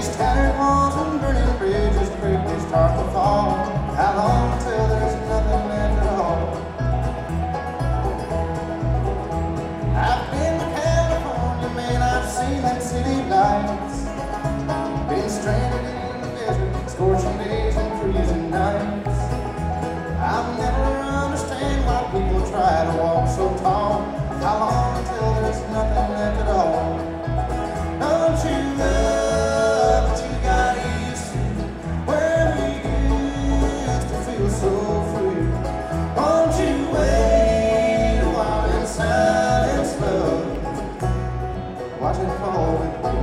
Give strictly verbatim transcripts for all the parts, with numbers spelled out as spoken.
these tattered walls and burning bridges quickly start to fall. How long till there's nothing left at all? I've been to California, man, I've seen them city lights. Been stranded in the desert, scorching days and freezing nights. I'll never understand why people try to walk so tall. How long until there's nothing left at all? Don't you love what you got used to, where we used to feel so free? Won't you wait a while in silence, love? Watch it fall with me.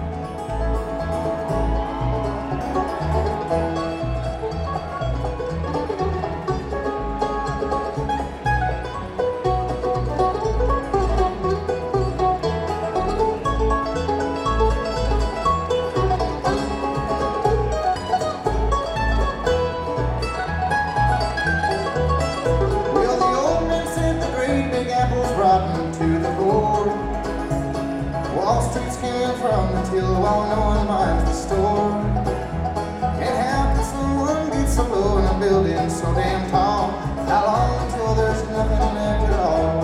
Rotten to the core. Wall Street's came from until while no one minds the store. Can't happen someone gets so low in a building so damn tall. How long until there's nothing left at all?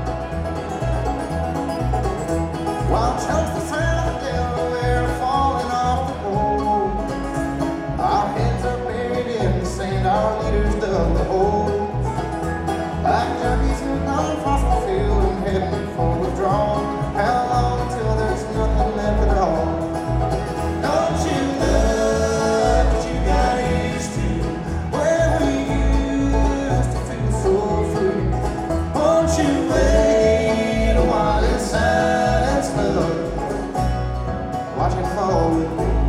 While chunks the sound of Delaware are falling off the pole, our heads are buried in the sand, our leaders dug the holes. Like junkies who've gone fossil fuel and heading for withdrawal. How long till there's nothing left at all? Don't you love what you got used to, where we used to feel so free? Won't you wait a while in silence, love? Watch it fall with me.